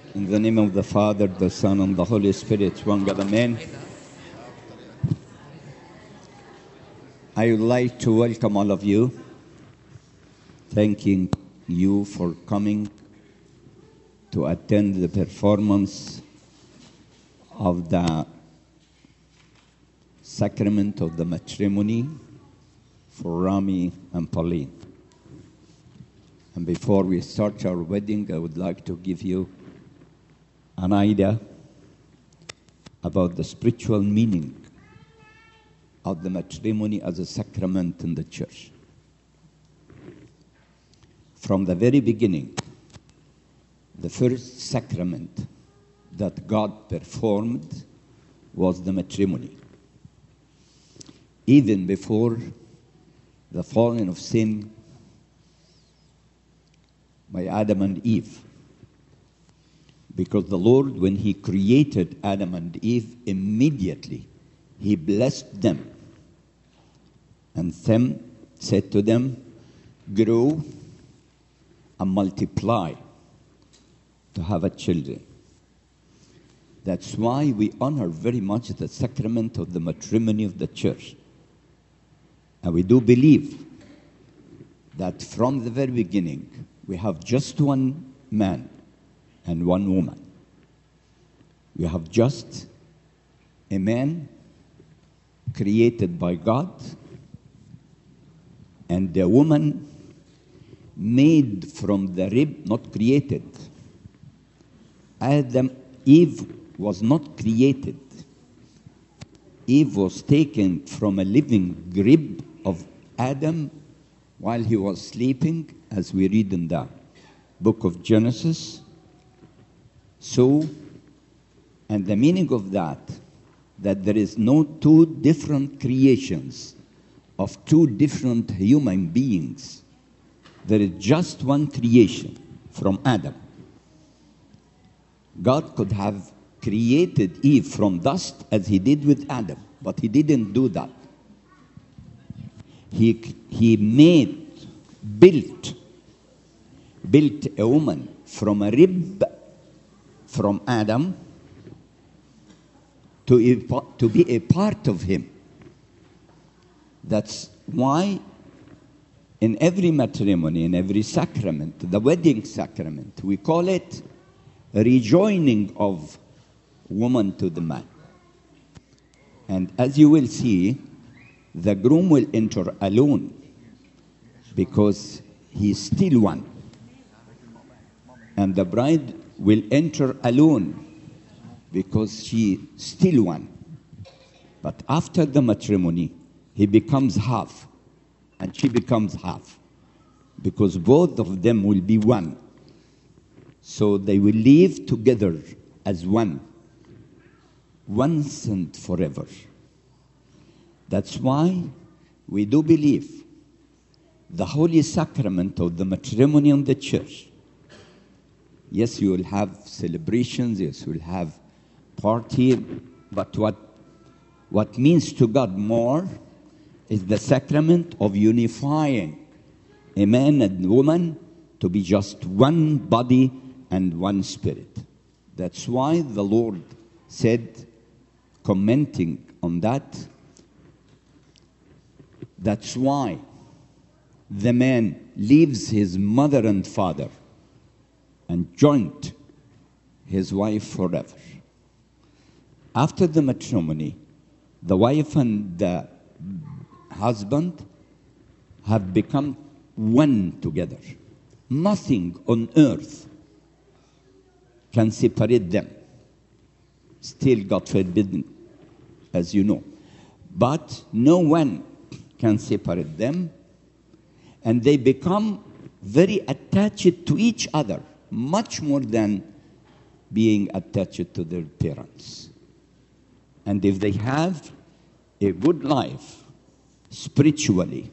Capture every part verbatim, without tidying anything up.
In the name of the Father, the Son, and the Holy Spirit, one God, amen. I would like to welcome all of you, thanking you for coming to attend the performance of the sacrament of the matrimony for Rami and Pauline. And before we start our wedding, I would like to give you an idea about the spiritual meaning of the matrimony as a sacrament in the church. From the very beginning, the first sacrament that God performed was the matrimony. Even before the falling of sin by Adam and Eve. Because the Lord, when He created Adam and Eve, immediately He blessed them and them said to them, grow and multiply to have a children. That's why we honor very much the sacrament of the matrimony of the church. And we do believe that from the very beginning, we have just one man and one woman. We have just a man created by God and a woman made from the rib, not created. Adam, Eve was not created. Eve was taken from a living rib of Adam while he was sleeping, as we read in the book of Genesis. So, and the meaning of that, that there is no two different creations of two different human beings. There is just one creation from Adam. God could have created Eve from dust as He did with Adam, but He didn't do that. He, he made, built, built a woman from a rib from Adam to, to be a part of him. That's why in every matrimony, in every sacrament, the wedding sacrament, we call it a rejoining of woman to the man. And as you will see, the groom will enter alone because he is still one. And the bride will enter alone because she is still one. But after the matrimony, he becomes half and she becomes half because both of them will be one. So they will live together as one, once and forever. That's why we do believe the holy sacrament of the matrimony in the church. Yes, you will have celebrations, yes, you will have party, but what, what means to God more is the sacrament of unifying a man and woman to be just one body and one spirit. That's why the Lord said, commenting on that, that's why the man leaves his mother and father and joined his wife forever. After the matrimony, the wife and the husband have become one together. Nothing on earth can separate them. Still, God forbid, as you know. But no one can separate them, and they become very attached to each other, much more than being attached to their parents. And if they have a good life, spiritually,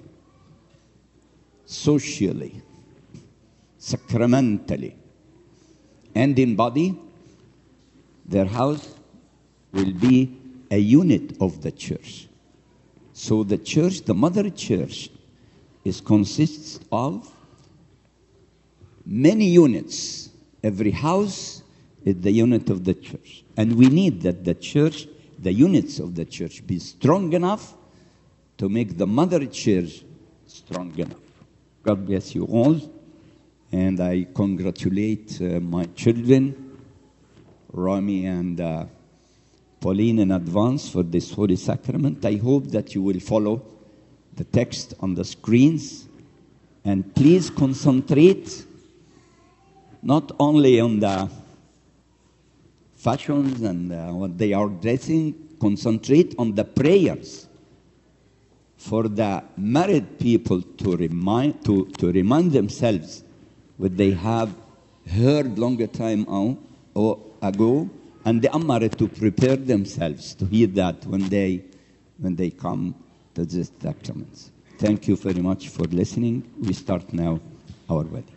socially, sacramentally, and in body, their house will be a unit of the church. So the church, the mother church, is consists of many units. Every house is the unit of the church. And we need that the church, the units of the church, be strong enough to make the mother church strong enough. God bless you all. And I congratulate uh, my children, Rami and uh, Pauline, in advance for this Holy Sacrament. I hope that you will follow the text on the screens. And please concentrate not only on the fashions and uh, what they are dressing, concentrate on the prayers for the married people to remind, to, to remind themselves what they have heard longer time out, or ago, and the unmarried to prepare themselves to hear that when they, when they come to these sacraments. Thank you very much for listening. We start now our wedding.